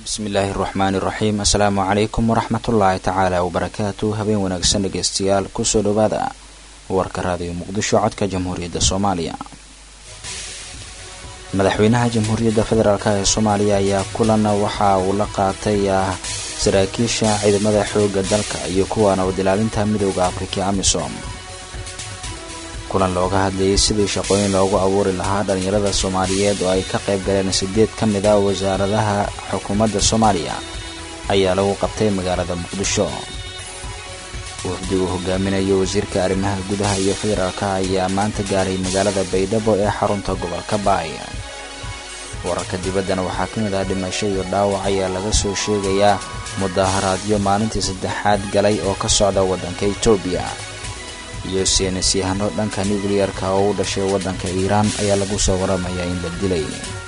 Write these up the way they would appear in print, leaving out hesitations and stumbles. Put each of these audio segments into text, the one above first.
bismillaahi raxmaani raxiim. assalaamu calaykum waraxmatullaahi tacaala wabarakaatu. habeen wanaagsan dhegeystayaal, kusoo dhawaada warka raadiyo muqdisho codka jamhuuriyadda soomaaliya. madaxweynaha jamhuuriyadda federaalk ee soomaaliya ayaa kulan waxa uu la qaatay saraakiisha ciidamada xooga dalka iyo kuwa nabad ilaalinta midowda afrika amisom. kulan looga hadlayay sidii shaqooyin loogu abuuri lahaa dhalinyarada soomaaliyeed oo ay ka qayb galeen 8 ka mid ah wasaaradaha xukuumadda soomaaliya ayaa lagu qabtay magaalada muqdisho. wafdigu hogaaminayo wasiirka arrimaha gudaha iyo federaalka ayaa maanta gaaray magaalada baydhabo ee xarunta gobolka baay. wararka dibaddana waxaa ka mid ah dhimasho iyo dhaawac ayaa laga soo sheegayaa mudaharaadyo maalintii saddexaad galay oo ka socda waddanka Itoobiya. iyo saynisyahano dhanka nuclearka oo u dhashay waddanka Iiraan ayaa lagu soo waramayaa in la dilay.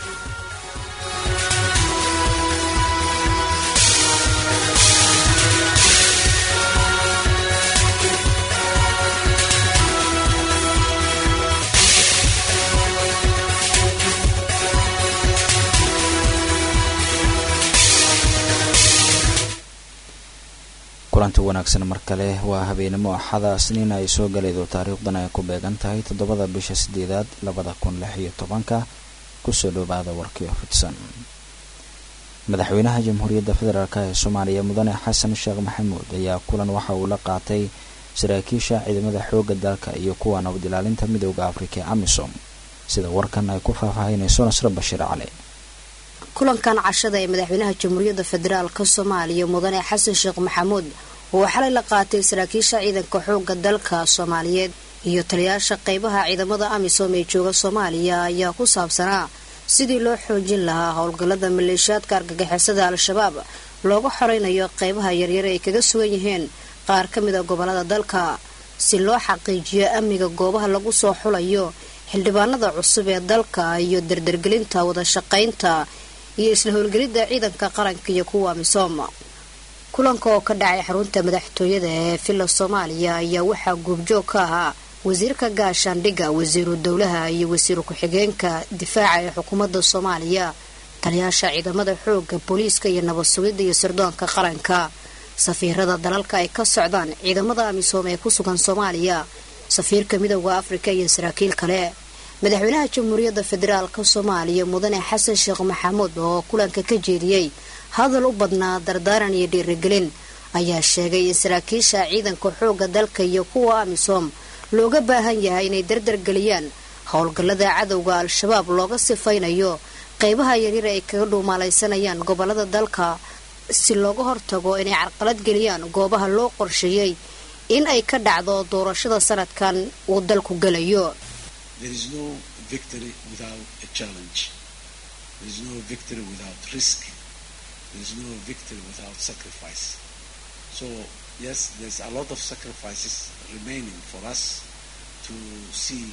kulanti wanaagsan mar kale. waa habeenimo axada isniin ay soo galaydo taariikhdan ay ku beegan tahay 7 bisha 8 2016. kusoo dhawaada warkii fidsan. madaxweynaha jamhuuriyadda federaalk ee soomaaliya mudane xasan sheekh maxamuud ayaa kulan waxa uu la qaatay saraakiisha ciidamada xooga dalka iyo kuwa nabad ilaalinta midowda afrika amisom, sida warkan ay ku faahfaahinayso Nasr Bashir Cali. kulankan cashada ee madaxweynaha jamhuuriyadda federaalka soomaaliya mudane xasan sheekh maxamuud oo xalay la qaatay saraakiisha ciidanka xooga dalka soomaaliyeed iyo taliyaasha qaybaha ciidamada amisom ee jooga soomaaliya ayaa ku saabsanaa sidii loo xoojin lahaa howlgallada maleeshiyaadka argagixisada al-shabaab looga xoreynayo qaybaha yaryar ay kaga sugan yihiin qaar ka mid a gobolada dalka, si loo xaqiijiyo amniga goobaha lagu soo xulayo xildhibaanada cusub ee dalka iyo dardargelinta wada shaqaynta iyo isla howlgelida ciidanka qaranka iyo kuwa amisom. kulanka oo ka dhacay xarunta madaxtooyada ee villa Soomaaliya ayaa waxaa goobjoog ka ahaa wasiirka gaashaandhigga, wasiiru dowlaha iyo wasiiru ku-xigeenka difaaca ee xukuumadda Soomaaliya, taliyaasha ciidamada xooga booliiska iyo nabad sugidda iyo sirdoonka qaranka, safiirada dalalka ay ka socdaan ciidamada amisom ee ku sugan Soomaaliya, safiirka midowda Afrika iyo saraakiil kale. madaxweynaha jamhuuriyadda federaalka soomaaliya mudane xasan sheekh maxamuud oo kulanka ka jeediyey hadal u badnaa dardaaran iyo dhiirigelin ayaa sheegay in saraakiisha ciidanka xooga dalka iyo kuwa amisom looga baahan yahay inay dardargeliyaan howlgallada cadowga al-shabaab looga sifaynayo qaybaha yaryar ay kaga dhuumaalaysanayaan gobolada dalka, si looga hortago inay carqalad geliyaan goobaha loo qorsheeyey in ay ka dhacdo doorashada sanadkan uu dalku galayo. There is no victory without a challenge. There is no victory without risk. There is no victory without sacrifice. So, yes, there's a lot of sacrifices remaining for us to see.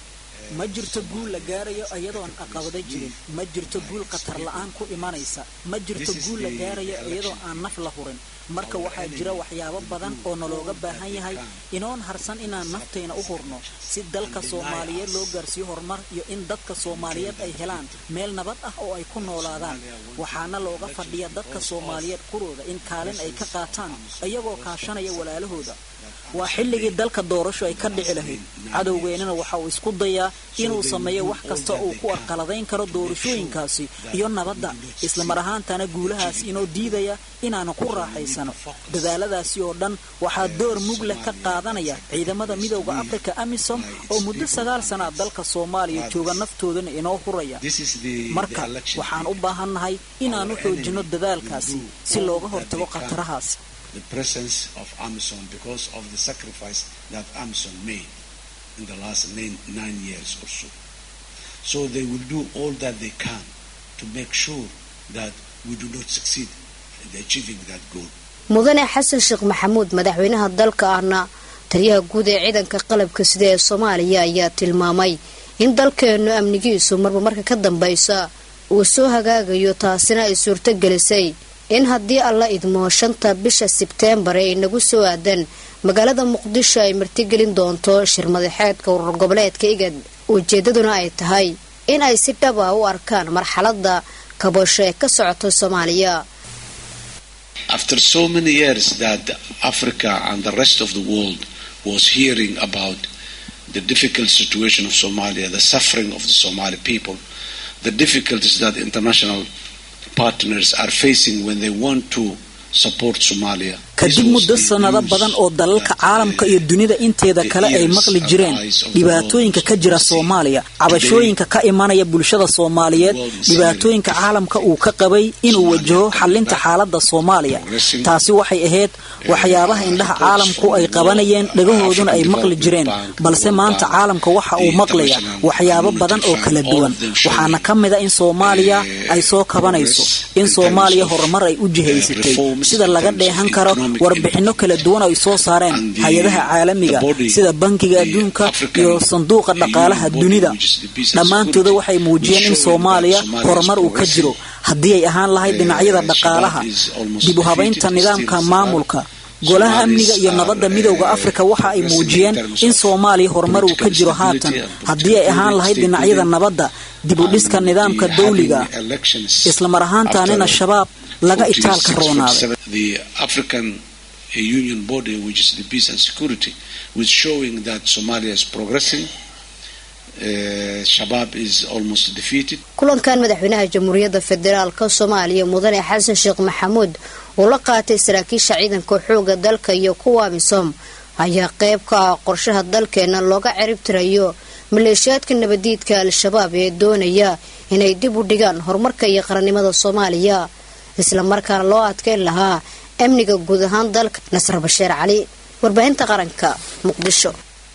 ma jirto guul la gaarayo iyadoon aqabada jirin, ma jirto guul qatar la'aan ku imanaysa, ma jirto guul la gaarayo iyadoo aan naf la hurin. marka waxaa jira waxyaabo badan oo nalooga baahan yahay inoon harsan inaan naftayna u hurno si dalka Soomaaliyeed loo gaarsiiyo horumar iyo in dadka Soomaaliyeed ay helaan meel nabad ah oo ay ku noolaadaan. waxaana looga fadhiya dadka Soomaaliyeed qurooda in kaalin ay ka qaataan iyagoo kaashanaya walaalahooda. waa xilligii dalka doorasho ay ka dhici lahayd. cadowgeennana waxa uu isku dayaa inuu sameeyo wax kasta oo ku arqaladayn karo doorashooyinkaasi iyo nabadda, isla mar ahaantana guulahaas inoo diidaya inaanu ku raaxaysano. dadaaladaasi oo dhan waxaa door mug leh ka qaadanaya ciidamada midowda Afrika amisom oo muddo 9 sano dalka Soomaaliya jooga naftoodana inoo huraya. marka waxaan u baahannahay inaanu xoojino dadaalkaasi si looga hortago qatarahaas. The presence of AMISOM because of the sacrifice that AMISOM made in the last 9 years or so. So they will do all that they can to make sure that we do not succeed in achieving that goal. mudane xasan sheekh maxamuud madaxweynaha dalka ahna taliyaha guud ee ciidanka qalabka sida ee Soomaaliya ayaa tilmaamay in dalkeenu amnigiisu marba ka dambaysa uu soo hagaagayo, taasina ay suurto gelisay in haddii alla idmo 5 bisha Sebtembar ay nagu soo aadan magaalada Muqdisho ay martigelin doonto shir madaxeedka urur goboleedka IGAD. ujeedaduna ay tahay in ay si dhab ah u arkaan marxaladda kabasho ee ka socota Soomaaliya. After so many years that Africa and the rest of the world was hearing about the difficult situation of Somalia, the suffering of the Somali people, the difficulties that international partners are facing when they want to support Somalia. kadib muddo sanado badan oo dalalka caalamka iyo dunida inteeda kale ay maqli jireen dhibaatooyinka ka jira Soomaaliya, cabashooyinka ka imanaya bulshada Soomaaliyeed, dhibaatooyinka caalamka uu ka qabay inuu wajaho xalinta xaaladda Soomaaliya. taasi waxay ahayd waxyaabaha indhaha caalamku ay qabanayeen, dhagahooduna ay maqli jireen, balse maanta caalamka waxa uu maqlaya waxyaabo badan oo kala duwan. waxaana ka mid ah in Soomaaliya ay soo kabanayso, in Soomaaliya horumar ay u jihaysatay, sida laga dheehan karo warbixino kala duwan ay soo saareen hay'adaha caalamiga sida Bankiga Adduunka iyo Sanduuqa Dhaqaalaha Dunida. dhammaantood waxay muujiyeen in Soomaaliya horumar uu ka jiro, haddii ay ahaan lahayd dhinacyada dhaqaalaha, dib u habaynta nidaamka maamulka, golaha amniga iyo nabadda midowga Afrika. waxa ay muujiyeen in Soomaaliya horumar uu ka jiro haatan, haddii ay ahaan lahayd dhinacyada nabadda, dib u dhiska nidaamka dawliga, isla mar ahaantaana shabaab laga itaalka roonaaday. The African Union body, which is the peace and security, was showing that Somalia is progressing. Shabaab is almost defeated. kulankan madaxweynaha Jamhuuriyadda Federaalka Soomaaliya Mudane Xasan Sheekh Maxamuud oo la qaatay saraakiisha ciidanka xoogga dalka iyo kuwa AMISOM ayaa qayb ka ah qorshaha dalkeena looga cirib tirayo maleeshiyaadka nabadiidka al-shabaab ee doonaya inay dib u dhigaan horumarka iyo qarannimada Soomaaliya, isla markaana loo adkeyn lahaa amniga guud ahaan dalka. Nasr Bashiir Cali, warbaahinta qaranka, Muqdisho.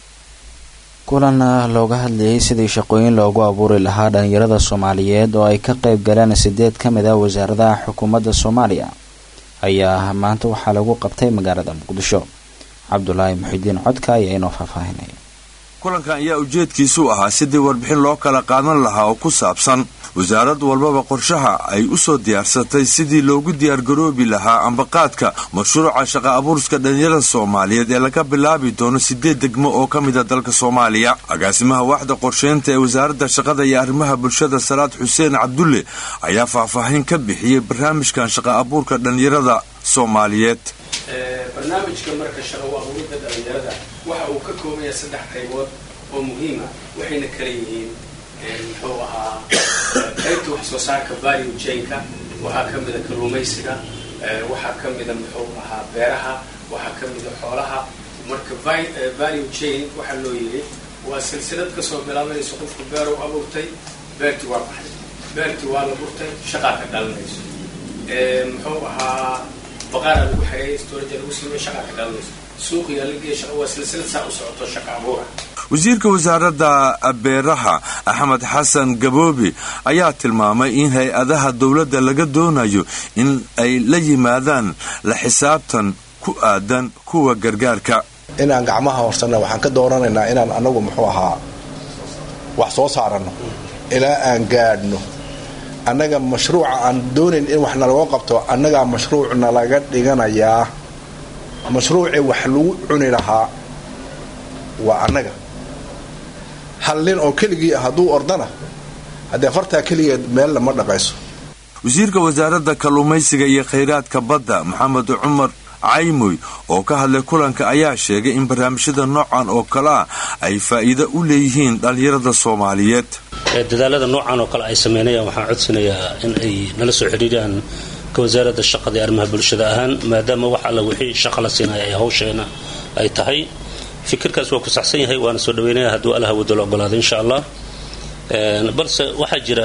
kulan looga hadlayay sidii shaqooyin loogu abuuri lahaa dhalinyarada Soomaaliyeed oo ay ka qayb galeen 8 ka mid ah wasaaradaha xukuumadda Soomaaliya ayaa maanta waxaa lagu qabtay magaalada Muqdisho. Cabdullaahi Muxidiin Codka ayaa inoo faahfaahinaya. kulankan ayaa ujeedkiisu ahaa sidii warbixin loo kala qaadan lahaa oo ku saabsan wasaarad walbaba qorshaha ay u soo diyaarsatay sidii loogu diyaargaroobi lahaa ambaqaadka mashruuca shaqo abuurska dhalinyarada Soomaaliyeed ee laga bilaabi doono 8 degmo oo ka mid ah dalka Soomaaliya. agaasimaha waaxda qorsheynta ee wasaaradda shaqada iyo arrimaha bulshada Salaad Xuseen Cabdulle ayaa faahfaahin ka bixiyay barnaamijkan shaqo abuurka dhalinyarada Soomaaliyeed. barnaamijka marka shaqo abuurka dhalinyarada waxa uu ka kooban yahay 3 qaybood oo muhiim ah, waxayna kala yihiin muxuu ahaa qaybta wax soo saarka value chain-ka, waxaa ka mid ah kalluumaysiga, waxaa ka mid ah muxuu ahaa beeraha, waxaa ka mid ah xoolaha. marka value chain waxa loo yiri waa silsilad ka soo bilaabanaysa qofku beer uu abuurtay, beertii waa baxday, beertii waa la burtay, shaqo ka dhalanayso, muxuu ahaa baqaara lagu xareeyay, storage lagu sameeyay, shaqo ka dhalanayso, suuqiga la geeyo, shaqo waa silsilad saa u socoto shaqo abuur. wasiirka wasaaradda beeraha Axmed Xasan Gaboobi ayaa tilmaamay in hay-adaha dawladda laga doonayo in ay la yimaadaan la xisaabtan ku aadan kuwa gargaarka. inaan gacmaha horsana waxaan ka dooranaynaa inaan anagu muxuu ahaa wax soo saarano ilaa aan gaadhno. annaga mashruuca aan doonayn in wax nalaga qabto, annaga mashruucna laga dhiganayaa, mashruuci wax lagu cuni lahaa waa annaga. hal nin oo keligii hadduu ordana haddee fartaa keligeed meel lama dhaqayso. wasiirka wasaaradda kalluumaysiga iyo khayraadka badda Maxamed Cumar Caymoy oo ka hadlay kulanka ayaa sheegay in barnaamijyada noocan oo kale ah ay faa'iido u leeyihiin dhalinyarada Soomaaliyeed. dadaalada noocan oo kale ay sameynayaan waxaan codsanayaa in ay nala soo xiriiraan ka wasaaradda shaqada iyo arrimaha bulshada ahaan, maadaama wax alla wixii shaqo la siinaya ay hawsheena ay tahay. fikirkaas waa ku saxsan yahay, waana soo dhaweynayaa hadduu allaha wado la ogolaado insha allah. balse waxaa jira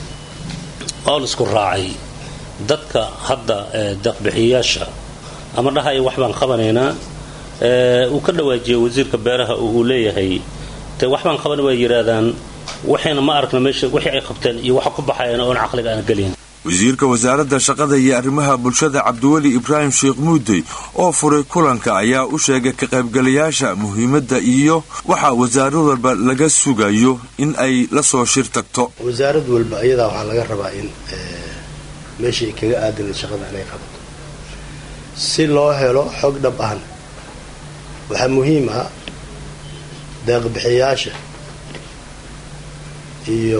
oo la isku raacay dadka hadda deeq-bixiyayaasha ama dhahaya wax baan qabanaynaa. uu ka dhawaajiyay wasiirka beeraha uu leeyahay te wax baan qaban way yiraahdaan, waxayna ma aragna meesha wixii ay qabteen iyo waxa ku baxayna oo aqliga aan galin. wasiirka wasaaradda shaqada iyo arrimaha bulshada Cabdiwali Ibraahim Sheekh Muudey oo furay kulanka ayaa u sheegay ka qaybgalayaasha muhiimadda iyo waxa wasaarad walba laga sugayo in ay la soo shir tagto. wasaarad walba iyada waxa laga rabaa in meeshii kaga aadan shaqada inay qabato si loo helo xog dhab ah. waxa muhiim ah deeq-bixiyaasha iyo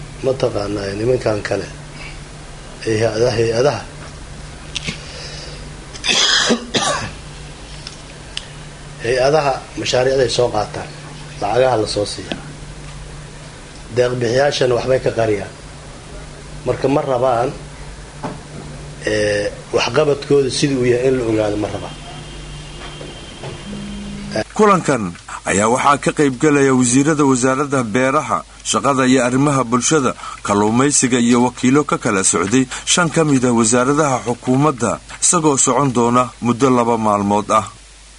mataqaanaa nimankan kale hay-adaha hay-adaha mashaariicday soo qaataan lacagaha la soo siiya deeqbixiyaashana waxbay ka qariyaan marka ma rabaan waxqabadkooda sidii uu yahay in la ogaado ma rabaan. kulankan ayaa waxaa ka qaybgalaya wasiirada wasaaradda beeraha, shaqada iyo arrimaha bulshada, kalluumaysiga iyo wakiilo ka kala socday 5 ka mid ah wasaaradaha xukuumadda isagoo socon doona muddo 2 maalmood ah.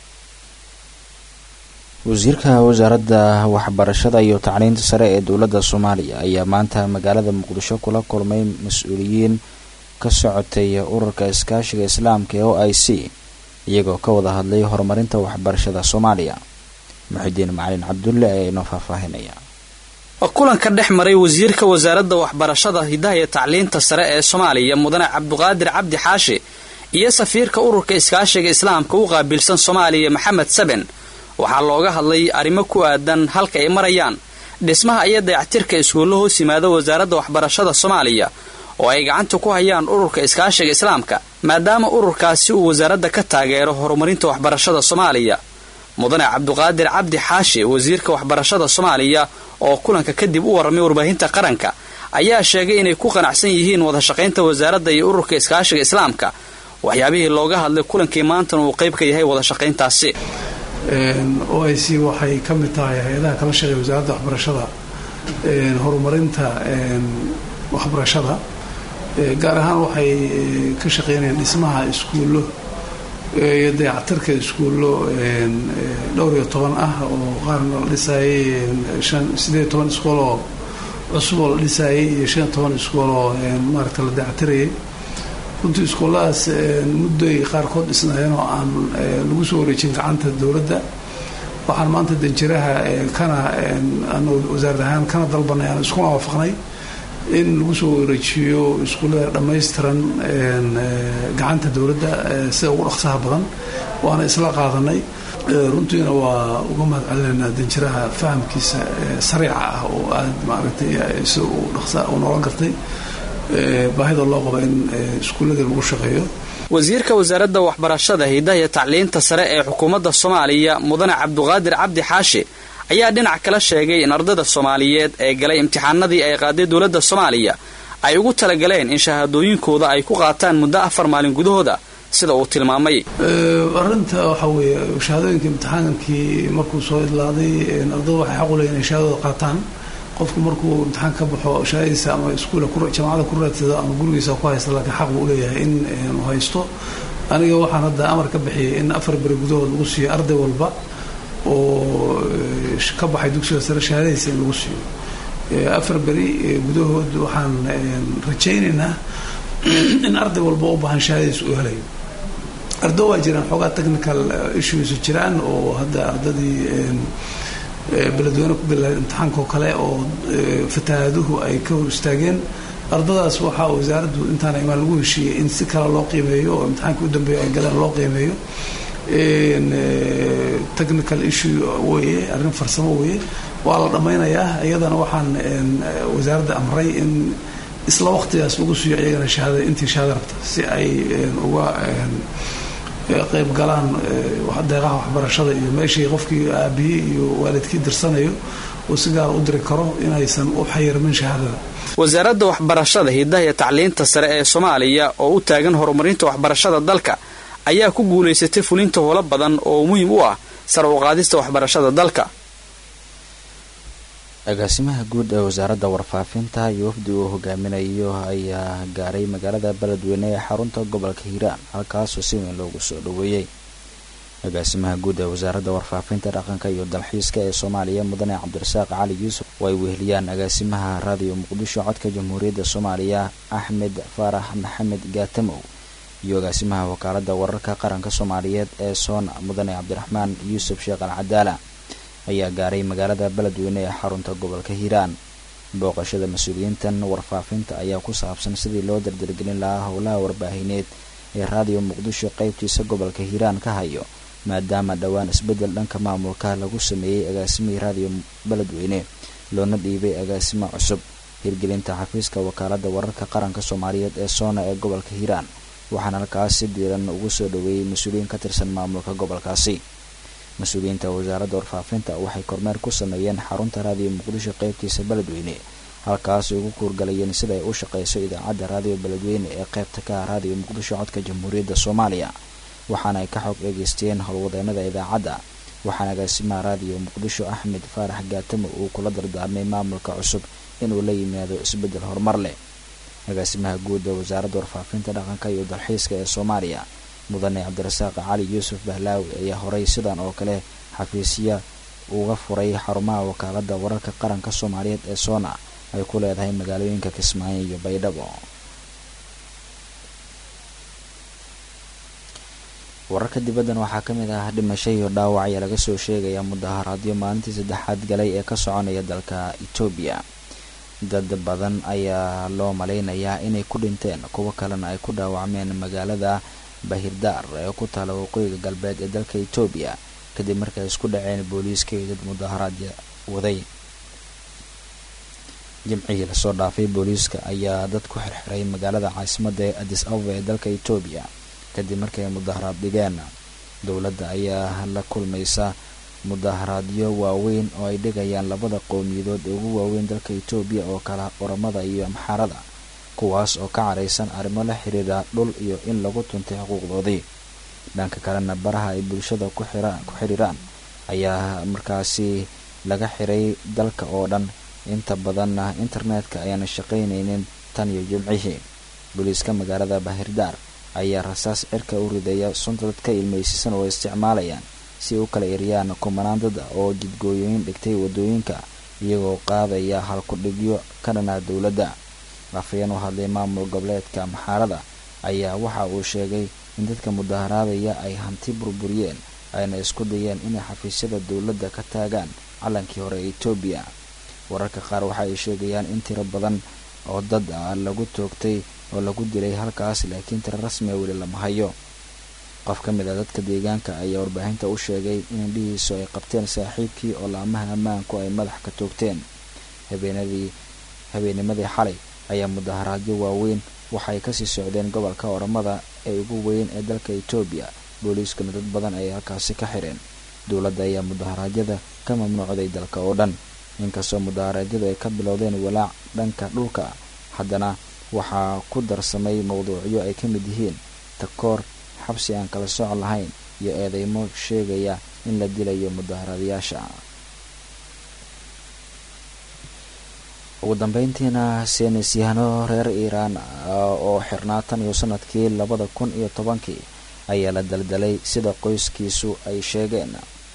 wasiirka wasaaradda waxbarashada iyo tacliinta sare ee dowladda Soomaaliya ayaa maanta magaalada Muqdisho kula kulmay mas'uuliyiin ka socotay ururka iskaashiga Islaamka ee OIC iyagoo ka wada hadlay horumarinta waxbarashada Soomaaliya. Muxudiin Macalin Cabdulle ayaa inoo faahfaahinaya. kulanka dhex maray wasiirka wasaaradda waxbarashada hidaha iyo tacliinta sare ee Soomaaliya Mudane Cabduqaadir Cabdi Xaashi iyo safiirka ururka iskaashiga Islaamka u qaabilsan Soomaaliya Maxamed Saben waxaa looga hadlay arrimo ku aadan halka ay marayaan dhismaha iyo dayactirka iskuulo hoos yimaada wasaaradda waxbarashada Soomaaliya oo ay gacanta ku hayaan ururka iskaashiga Islaamka maadaama ururkaasi uu wasaaradda ka taageero horumarinta waxbarashada Soomaaliya. Mudane Cabduqaadir Cabdi Xaashi wasiirka waxbarashada Soomaaliya oo kulanka kadib u waramay warbaahinta qaranka ayaa sheegay inay ku qanacsan yihiin wada shaqaynta wasaaradda iyo ururka iskaashiga Islaamka waxyaabihii looga hadlay kulankii maanta uu qayb ka yahay wada shaqayntaasi. OIC waxay ka mid tahay hay'adaha kala shaqeeya wasaaradda waxbarashada horumarinta waxbarashada gaar ahaan waxay ka shaqeynayaan dhismaha iskuulo iyo dayactirka iskuulo 12 ah oo qaarna la dhisayay 18 iskuul oo cusub oo la dhisayay iyo 15 iskuul oo maaragtay la dayactirayay. runtii iskuulahaas mudday qaarkood dhisnaayeen oo aan lagu soo wareejin gacanta dowladda. waxaan maanta danjiraha kana wasaaradda ahaan kana dalbanay aan isku waafaqnay in lagu soo wareejiyo iskuullada dhammaystiran gacanta dowladda sida ugu dhaqsaha badan waana isla qaadanay. runtiina waa uga mahadcelinaynaa danjiraha fahamkiisa sariica ah oo aad maaragtay sida uu dhaqsa u noola gartay baahida loo qabo in iskuullada lagu shaqeeyo. wasiirka wasaaradda waxbarashada hidaha iyo tacliinta sare ee xukuumadda Soomaaliya Mudane Cabduqaadir Cabdi Xaashi ayaa dhinac kala sheegay in ardayda Soomaaliyeed ee galay imtixaanadii ay qaaday dowladda Soomaaliya ay ugu talagaleen in shahaadooyinkooda ay ku qaataan muddo 4 maalin gudahooda sida uu tilmaamay. arinta waxa weeye shahaadooyinka imtixaankii markuu soo idlaaday ardaydu waxay xaq u leeyihiin in shahaadada qaataan. qofku markuu imtixaan ka baxo shahaadadiisa ama iskuulka jaamacadda ku raadsado ama gurigiisa ku haysto laakiin xaq uu leeyahay in uu haysto. aniga waxaan hadda amar ka bixiyay in 4 bari gudahood lagu siiyo arday walba oo ka baxay dugsiga sare shahaadadiisa in lagu siiyo 4 bari gudahood. waxaan rajaynaynaa in arday walba u baahan shahaadadiisa uu helayo. arday waa jiraan xoogaa technical issues jiraan oo hadda ardadii beledweyne ku bilaabay imtixaanka kale oo fataaduhu ay ka hor istaageen. ardadaas waxa wasaaraddu intaan imaan lagu heshiiyay in si kale loo qiimeeyo oo imtixaanka u dambeeyo ay galeen loo qiimeeyo. technical issue weeye arrin farsamo weeye waa la dhammaynayaa. iyadana waxaan wasaaradda amray in isla waqtigaas lagu siiyo iyagana shahaada intii shahaada rabta si ay uga qayb galaan deeqaha waxbarashada iyo meeshii qofkii aabihii iyo waalidkii dirsanayo oo si gaar u diri karo inaysan u xayirmin shahaadada. wasaaradda waxbarashada hidaha iyo tacliinta sare ee Soomaaliya oo u taagan horumarinta waxbarashada dalka ayaa ku guuleysatay fulinta howlo badan oo muhiim u ah sare u qaadista waxbarashada dalka. agaasimaha guud ee wasaaradda warfaafinta iyo wafdi uu hogaaminayo ayaa gaaray magaalada Beledweyne ee xarunta gobolka Hiiraan halkaas oo si weyn loogu soo dhaweeyay. agaasimaha guud ee wasaaradda warfaafinta dhaqanka iyo dalxiiska ee Soomaaliya Mudane Cabdirasaaq Cali Yuusuf way weheliyaan agaasimaha raadiyo Muqdisho codka Jamhuuriyadda Soomaaliya Axmed Farax Maxamed Gaatamow iyo agaasimaha wakaaladda wararka qaranka Soomaaliyeed ee Soona Mudane Cabdiraxmaan Yuusuf Sheekh Al-Cadaala ayaa gaaray magaalada Beledweyne ee xarunta gobolka Hiiraan. booqashada mas'uuliyiintan warfaafinta ayaa ku saabsan sidii loo dardargelin lahaa howlaha warbaahineed ee raadiyo Muqdisho qaybtiisa gobolka Hiiraan ka hayo maadaama dhawaan isbedel dhanka maamulka lagu sameeyay agaasimihii raadiyo Beledweyne loona dhiibay agaasimo cusub. hirgelinta xafiiska wakaaladda wararka qaranka Soomaaliyeed ee Soona ee gobolka Hiiraan waxaana halkaas si diiran ugu soo dhaweeyay mas'uuliyiin ka tirsan maamulka gobolkaasi. mas-uuliyiinta wasaaradda warfaafinta waxay kormeer ku sameeyeen xarunta raadiyo muqdisho qaybtiisa beledweyne halkaas ugu kuurgalayeen sida ay u shaqeyso idaacadda raadiyo beledweyne ee qaybta ka ah raadiyo muqdisho codka jamhuuriyadda soomaaliya waxaana ay ka xog eegeysteen howlwadeenada idaacadda waxaana agaasimaha raadiyo muqdisho axmed faarax gaatamo uu kula dardaarmay maamulka cusub inuu la yimaado isbeddel horumar leh agaasimaha guud ee wasaaradda warfaafinta dhaqanka iyo dalxiiska ee soomaaliya mudane cabdirasaaq cali yuusuf bahlaawi ayaa horay sidan oo kale xafiisya uga furay xarumaha wakaaladda wararka qaranka soomaaliyeed ee soona ay ku leedahay magaalooyinka kismaayo iyo baydhabo. wararka dibaddan waxaa ka mid ah dhimasho iyo dhaawac ayaa laga soo sheegaya mudaharaadyo maalintii saddexaad galay ee ka soconaya dalka Itoobiya. dad badan ayaa loo maleynayaa inay ku dhinteen kuwo kalena ay ku dhaawacmeen magaalada Bahirdaar ee ku taala waqooyiga galbeed ee dalka Itoobiya kadib markay isku dhaceen booliiska iyo dad mudaharaadyo waday. jimcihii la soo dhaafay booliiska ayaa dad ku xirxiray magaalada caasimadda ee Addis Ababa ee dalka Itoobiya kadib markay mudaharaad dhigeen. dowladda ayaa la kulmaysa mudaharaadyo waaweyn oo ay dhigayaan labada qowmiyadood ee ugu waaweyn dalka Itoobiya oo kala Oromada iyo Amxaarada kuwaas oo ka careysan arrimo la xiriira dhul iyo in lagu tuntay xuquuqdoodii. dhanka kalena baraha ay bulshada ku xiriiraan ayaa markaasi laga xiray dalka oo dhan inta badanna internetka ayaana shaqaynaynin tan iyo jimcihii. booliiska magaalada Bahirdaar ayaa rasaas cirka u ridaya sunta dadka ilmeysiisan oo isticmaalayaan si u kala eriyaan kumanaan dad oo jidgooyooyin dhigtay wadooyinka iyagoo qaadaya halku-dhigyo ka dhanaa dowladda. afhayeen u hadlay maamul goboleedka Amxaarada ayaa waxa uu sheegay in dadka mudaharaadaya ay hanti burburiyeen ayna isku dayeen inay xafiisyada dowladda ka taagaan calankii hore ee Itoobiya. wararka qaar waxa ay sheegayaan in tiro badan oo dad lagu toogtay oo lagu dilay halkaas laakiin tiro rasmi ah weli lama hayo. qof ka mid ah dadka deegaanka ayaa warbaahinta u sheegay in indhihiisu ay qabteen saaxiibkii oo laamaha ammaanku ay madax ka toogteen. habeennimadii xalay ayaa mudaharaadyo waaweyn waxay kasii socdeen gobolka Oromada ee ugu weyn ee dalka Itoobiya. booliiskuna dad badan ay halkaasi ka xireen. dowladda ayaa mudaharaadyada ka mamnuucday dalka oo dhan. inkastoo mudaharaadyadu ay ka bilowdeen walaac dhanka dhulka haddana waxaa ku darsamay mowduucyo ay ka mid yihiin takoor, xabsi aan kala sooc lahayn iyo eedeymo sheegaya in la dilayo mudaharaadayaasha. ugu dambeyntiina saynis yahano reer Iiraan oo xirnaa tan iyo sanadkii 2010 ayaa la daldalay sida qoyskiisu ay sheegeen.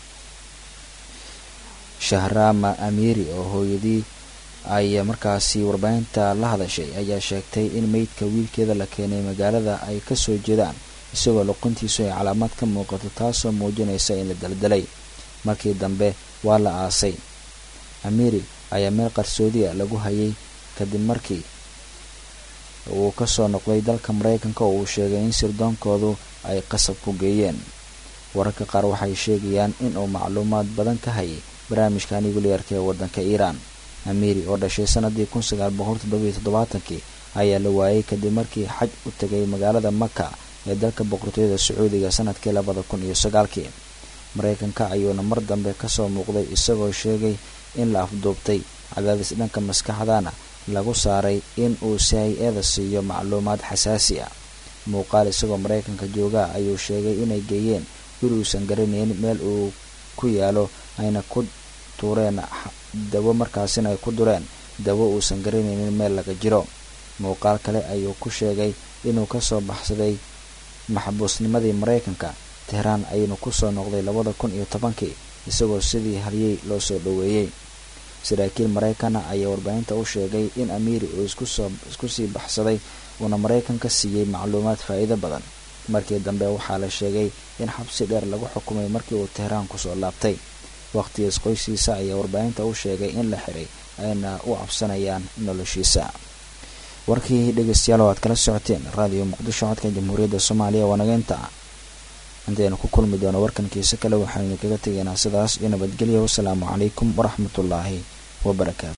Shahrama Amiri oo hooyadii ay markaasi warbaahinta la hadashay ayaa sheegtay in meydka wiilkeeda la keenay magaalada ay ka soo jeedaan isagoo luquntiisu ay calaamad ka muuqato taasoo muujinaysa in la daldalay. markii dambe waa la aasay. Amiri ayaa meel qarsoodi ah lagu hayay kadib markii uu ka soo noqday dalka Mareykanka oo uu sheegay in sirdoonkoodu ay qasab ku geeyeen. wararka qaar waxay sheegayaan in uu macluumaad badan ka hayay barnaamijka nuclear-ka ee waddanka Iiraan. Amiri oo dhashay sanadii 1977 ayaa la waayay kadib markii xaj u tagay magaalada Makka ee dalka boqortooyada Sacuudiga sanadkii 2009. Mareykanka ayuuna mar dambe ka soo muuqday isagoo sheegay in la afduubtay cadaadis dhanka maskaxdana lagu saaray in uu CIA siiyo macluumaad xasaasi ah. muuqaal isagoo Mareykanka jooga ayuu sheegay inay geeyeen guri uusan garanayn meel uu ku yaalo ayna ku tuureen dawo markaasina ay ku dureen dawo uusan garanaynin meel laga jiro. muuqaal kale ayuu ku sheegay inuu ka soo baxsaday maxbuusnimadii Mareykanka Tehran ayuu ku soo noqday 2010 isagoo sidii halyay loo soo dhaweeyay. saraakiil Mareykan ayaa warbaahinta u sheegay in Amiri uu isku sii baxsaday una Mareykanka siiyay macluumaad faa'iido badan. markii dambe waxaa la sheegay in xabsi dheer lagu xukumay markii uu Tehran ku soo laabtay. waqtigaas qoyskiisa ayaa warbaahinta u sheegay in la xiray ayna u cabsanayaan noloshiisa. warkii dhegeystayaal oo aad kala socoteen raadiyo muqdisho codka jamhuuriyadda Soomaaliya waa nageynta. intaynu ku kulmi doono warkankiisa kale waxaanu kaga tegaynaa sidaas iyo nabadgelyo. wassalaamu calaykum waraxmatullaahi wabarakaatu.